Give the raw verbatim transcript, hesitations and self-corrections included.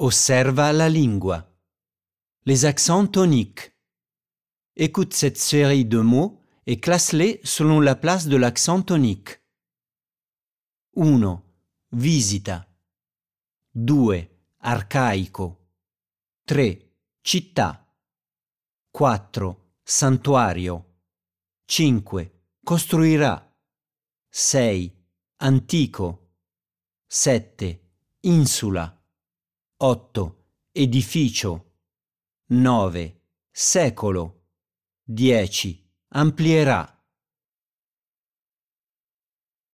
Osserva la lingua. Les accents toniques. Écoute cette série de mots et classe-les selon la place de l'accent tonique. uno. Visita. due. Arcaico. tre. Città. quattro. Santuario. cinque. Costruirà. sei. Antico. sette. Insula. otto. Edificio. nove. Secolo. dieci. Amplierà.